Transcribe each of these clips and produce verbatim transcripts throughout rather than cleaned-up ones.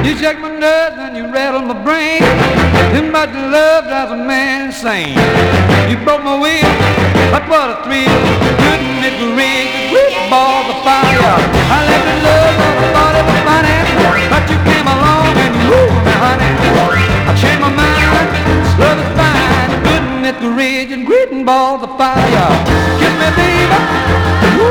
You shake my nerves and you rattle my brain. Too much love drives a man insane. You broke my will, but what a thrill. Couldn't it ring with balls of fire? I left in love and I thought it was funny, but you came along and you moved me, honey. I changed my mind, this love is fine. Couldn't it ring and gritting balls of fire? Kiss me, baby. Ooh,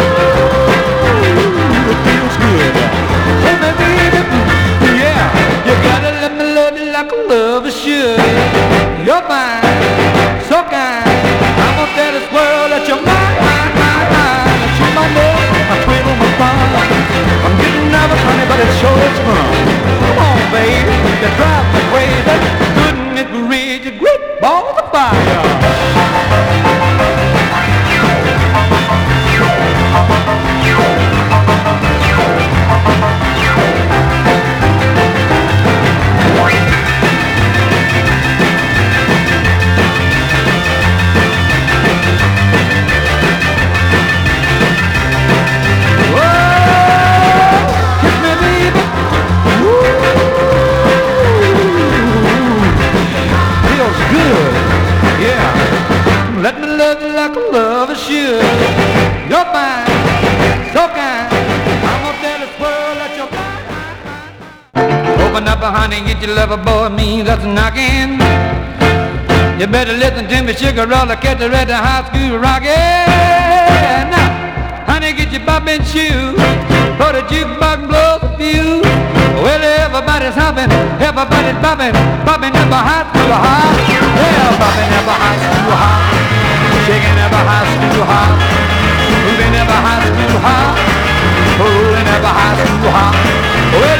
it feels good. Kiss me, baby. Yeah, you gotta let me love you like a lover should. You're fine, so kind. I'm gonna tell this world that you're mine, mine, mine, mine. I shoot my boy, I twiddle my thumb. I'm getting nervous, honey, but it sure is fun. Come on, baby, you drive me crazy. Couldn't it read your great balls of fire? Let me love you like a lover should. You're fine, so kind. I'm gonna tell this world that you're fine. Open up, honey, get your lover boy, means that's knocking. You better listen to me, sugar roll, catch the red high school rockin'. Now, honey, get your bobbin shoe, for the jukebox blows a fuse. Well, everybody's hopping, everybody's bobbing, bobbing up a high school high. Yeah, bobbing up a high school high. Shaking up a high school high, moving up a high school high, rolling up a high school high. Well,